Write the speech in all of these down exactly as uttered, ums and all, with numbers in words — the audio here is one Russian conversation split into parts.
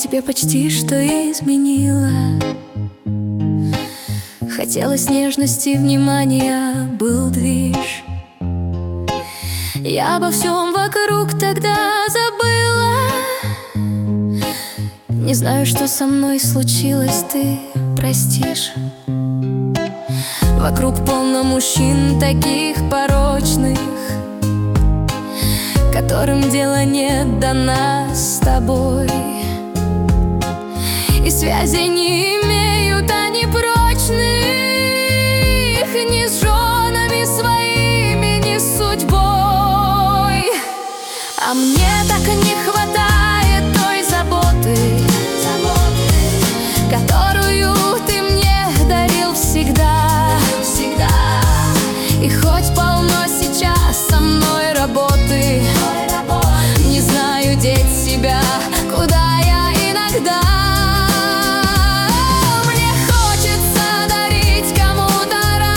тебе почти что изменила. Хотелось нежности, внимания, был движ. Я обо всем вокруг тогда забыла. Не знаю, что со мной случилось, ты простишь. Вокруг полно мужчин таких порочных, которым дела нет до нас с тобой. И связи не имеют они прочных, ни с женами своими, ни с судьбой. А мне так не хватает той заботы, заботы, которую ты мне дарил всегда, всегда. И хоть полно сейчас со мной работы, не знаю деть себя, куда я иногда. Мне хочется дарить кому-то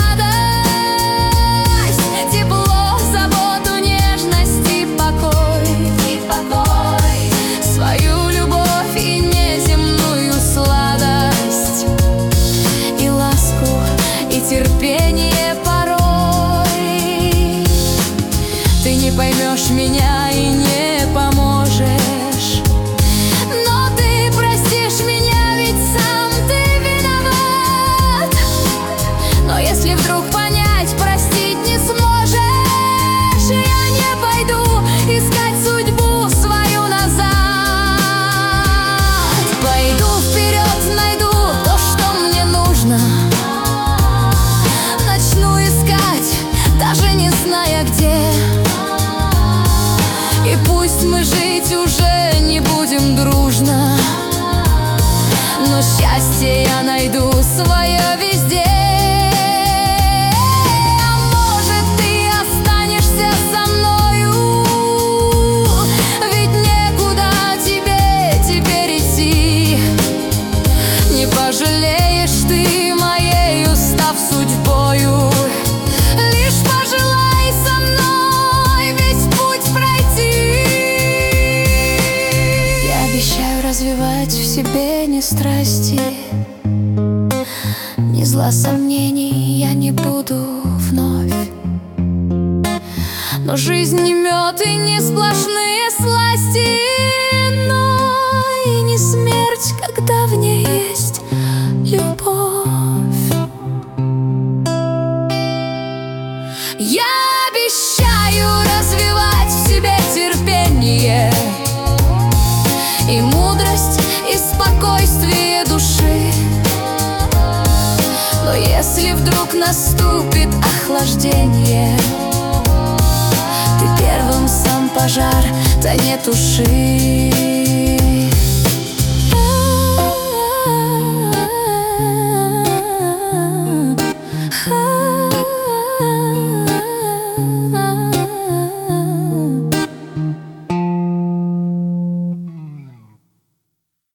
радость, тепло, заботу, нежность и покой, и покой, свою любовь и неземную сладость, и ласку, и терпение порой. Ты не поймешь меня и не поможешь, но ты простишь меня, ведь сам ты виноват. Но если вдруг понять, простить не сможешь, я не пойду искать судьбу свою назад. Пойду вперед, найду то, что мне нужно, начну искать, даже не зная где. И пусть мы жить уже не будем дружно, но счастье я найду свое везде. А может, ты останешься со мною, ведь некуда тебе теперь идти. Не пожалеешь ты моею, став судьбою. Лишь пожелай со мной весь путь пройти. Я обещаю развивать в себе не страсти, ни зла, сомнений я не буду вновь. Но жизнь не мед и не сплошные сласти, но и не смерть, когда в ней есть любовь. Я обещаю развивать в себе терпение и мудрость, и спокойствие души. Но если вдруг наступит охлаждение, ты первым сам пожар-то не туши.